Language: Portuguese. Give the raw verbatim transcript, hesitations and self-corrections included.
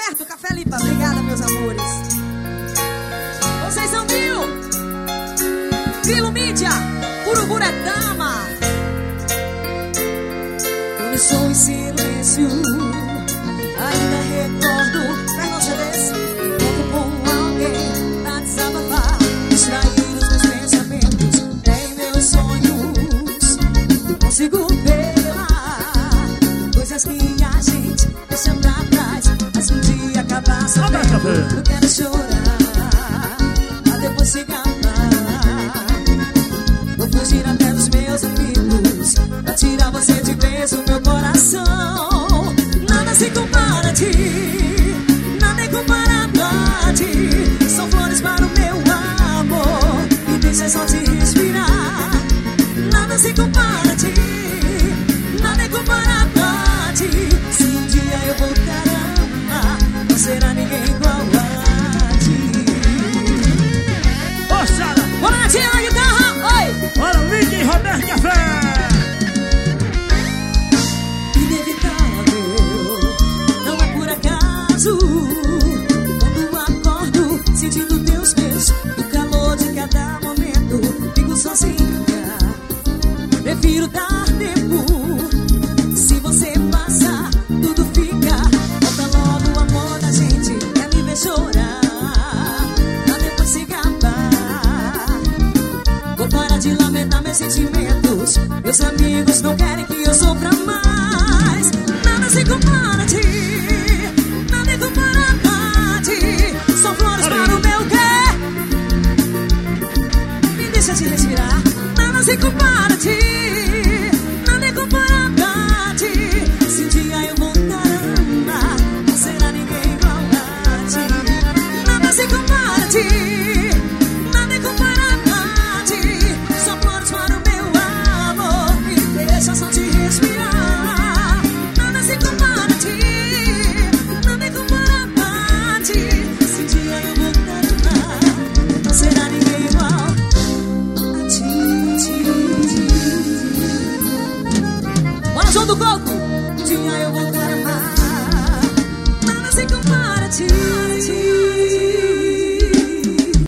Roberto, Café Lipa. Obrigada, meus amores. Vocês são mil. Vilo Mídia, Uruburetama. Começou em silêncio. Ainda recordo. Pega um C Ds. Encontro com alguém pra desabafar. Distrair os meus pensamentos em meus sonhos. Não consigo ver lá coisas que a gente deixa pra trás. Mas um dia acabar sabendo. Eu quero chorar, mas depois se gabar. Vou fugir até dos meus amigos pra tirar você de vez do meu coração. Nada se compara a ti, nada é comparado a ti. São flores para o meu amor, me deixa só te respirar. Nada se compara a ti, nada é comparado a ti. Se um dia eu voltar a amar, não será ninguém igual a ti. Ô, Sara! Bora, Natinha, na guitarra! Oi! Bora, Link e Roberto Café! Quando acordo, sentindo teus beijos, o calor de cada momento, fico sozinha. Prefiro dar tempo. Se você passar, tudo fica. Volta logo o amor da gente, quer me ver chorar, pra depois se gabar. Vou parar de lamentar meus sentimentos. Meus amigos não querem que eu sofra mais. Nada se compara a ti, comparado a ti. São flores para o meu quê? Me deixa te respirar. Nada se compara a ti, nada é comparado a ti. Se um dia eu voltar a amar, não será ninguém igual a ti. Nada se compara a ti, nada é comparado a ti. São flores para o meu amor, me deixa só te respirar. Nada se compara a ti. Do coco, um dia eu voltar a amar. Nada se compara a ti.